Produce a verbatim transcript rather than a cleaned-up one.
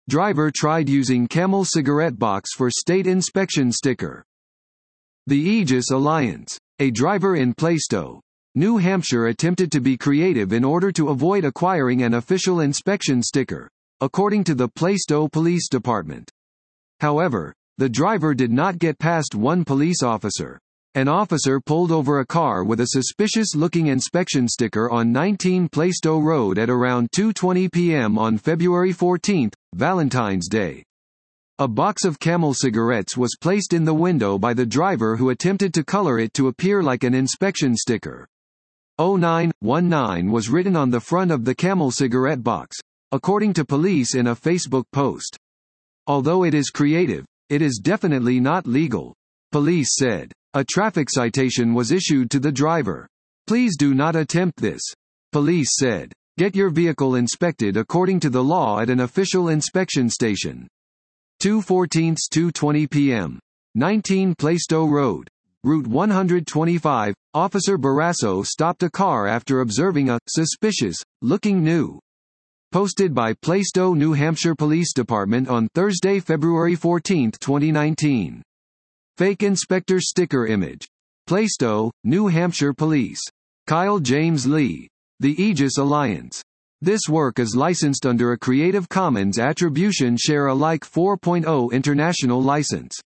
Driver tried using Camel cigarette box for state inspection sticker. The Aegis Alliance. A driver in Plaistow, New Hampshire attempted to be creative in order to avoid acquiring an official inspection sticker, according to the Plaistow Police Department. However, the driver did not get past one police officer. An officer pulled over a car with a suspicious-looking inspection sticker on nineteen Plaistow Road at around two twenty p m on February fourteenth, Valentine's Day. A box of Camel cigarettes was placed in the window by the driver, who attempted to color it to appear like an inspection sticker. oh nine one nine was written on the front of the Camel cigarette box, according to police in a Facebook post. Although it is creative, it is definitely not legal, police said. A traffic citation was issued to the driver. Please do not attempt this, police said. Get your vehicle inspected according to the law at an official inspection station. two fourteen to two twenty p m nineteen Plaistow Road, Route one twenty-five, Officer Barrasso stopped a car after observing a suspicious-looking new. Posted by Plaistow, New Hampshire Police Department on Thursday, February fourteenth, twenty nineteen. Fake inspector sticker image. Plaistow, New Hampshire Police. Kyle James Lee. The Aegis Alliance. This work is licensed under a Creative Commons Attribution Share Alike four point oh international license.